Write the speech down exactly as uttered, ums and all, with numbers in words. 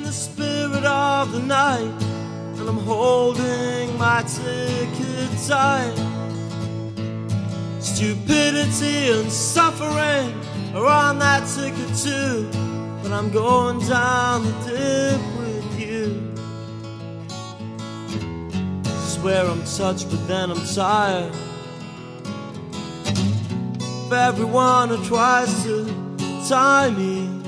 the spirit of the night, and I'm holding my ticket tight. Stupidity and suffering are on that ticket too, but I'm going down the dip with you. Swear I'm touched, but then I'm tired of everyone who tries to tie me